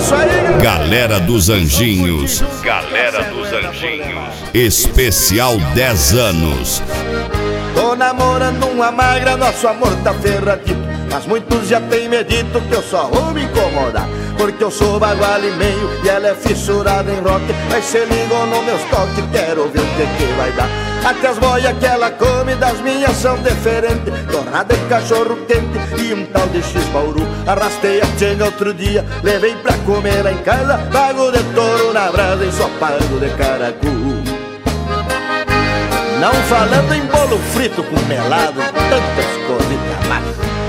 isso aí, Galera dos Anjinhos. Galera dos Anjinhos. Especial 10 anos. Tô namorando uma magra, nosso amor tá ferradito, mas muitos já têm medito que eu só vou me incomodar, porque eu sou bagual e meio e ela é fissurada em rock. Mas cê ligou no meus toques, quero ver o que vai dar. Até as boias que ela come das minhas são diferentes, torrada em cachorro quente e um tal de X-Bauru. Arrastei a tchenga outro dia, levei pra comer lá em casa, pago de touro na brasa e só pago de caracu. Não falando em bolo frito com melado, tantas coisas mais.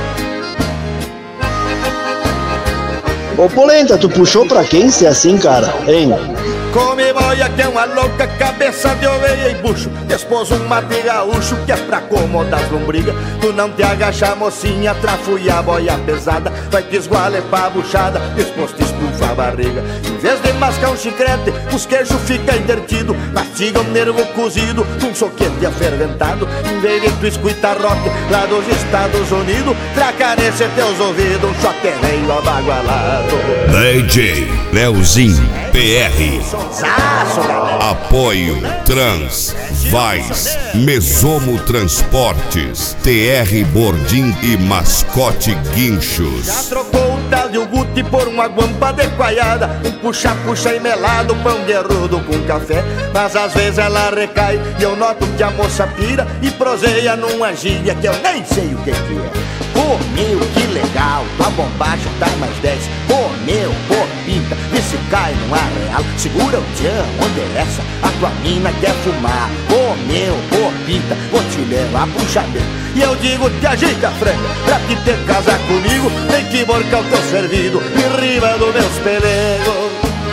Ô Polenta, tu puxou pra quem ser assim, cara? Hein? Come boia que é uma louca, cabeça de ovelha e bucho, despôs um mate gaúcho que é pra acomodar as lombrigas. Tu não te agacha, mocinha, trafuia a boia pesada, vai te esgualepar a buchada, depois te estufa a barriga. Em vez de mascar um chiclete, os queijos ficam invertidos, mastiga um nervo cozido, um soquete aferventado. Em vez de tu escutar rock lá dos Estados Unidos, tracarece teus ouvidos, um shot meio abagualado. DJ Leozinho PR. Zaço, galera. Apoio Trans, Vais, Mesomo Transportes, TR Bordim e Mascote Guinchos. Já trocou o tal de Uguti por uma guampa de coalhada, um puxa-puxa e melado, pão de arrodo com café. Mas às vezes ela recai e eu noto que a moça pira e proseia numa gíria que eu nem sei o que é. Pô, meu, que legal, tua bombacha tá mais 10. Pô, meu, pô, pinta, vê se cai no arreal. Segura o tchan, onde é essa? A tua mina quer fumar. Pô, meu, pô, pinta, vou te levar pro chameiro. E eu digo, te ajeita a franga, pra te ter casar comigo, tem que borcar o teu servido em riba dos meus pelegos.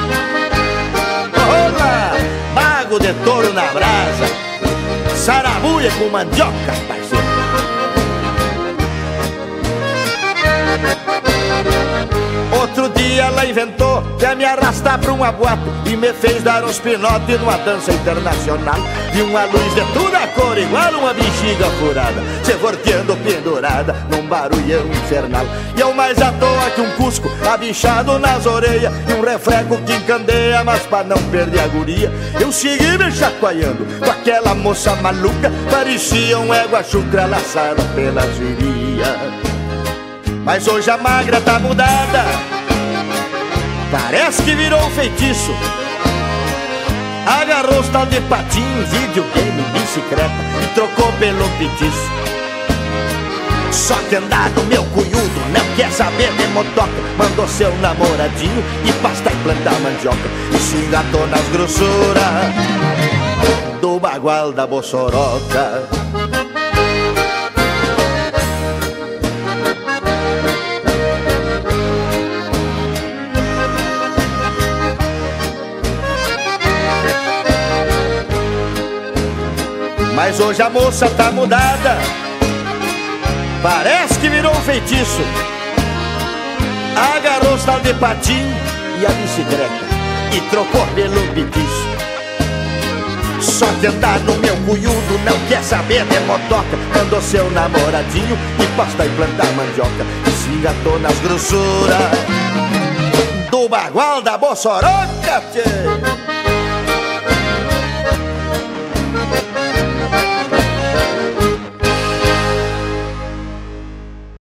Olá, mago de touro na brasa, sarabuia com mandioca, parceiro. Outro dia ela inventou de me arrastar pra uma boate e me fez dar uns pinotes numa dança internacional. De uma luz de toda a cor igual uma bexiga furada, se volteando pendurada num barulhão infernal. E eu mais à toa que um cusco abichado nas orelhas e um refresco que encandeia, mas pra não perder a guria eu segui me chacoalhando com aquela moça maluca, parecia um égua chucra laçada pelas virias. Mas hoje a magra tá mudada, parece que virou um feitiço. Agarrou os tal de patins, videogame, bicicleta e trocou pelo petiço. Só que andar no meu cunhudo não quer saber de motoca, mandou seu namoradinho e pasta e plantar mandioca e se engatou nas grossuras do bagual da Bossoroca. Mas hoje a moça tá mudada, parece que virou um feitiço. Agarrou os tal de patim e a bicicleta e trocou pelo petiço. Só que andar no meu cunhudo não quer saber de motoca, mandou seu namoradinho e pasta e plantar mandioca e se engatou nas grossuras do bagual da Bossoroca, tchê.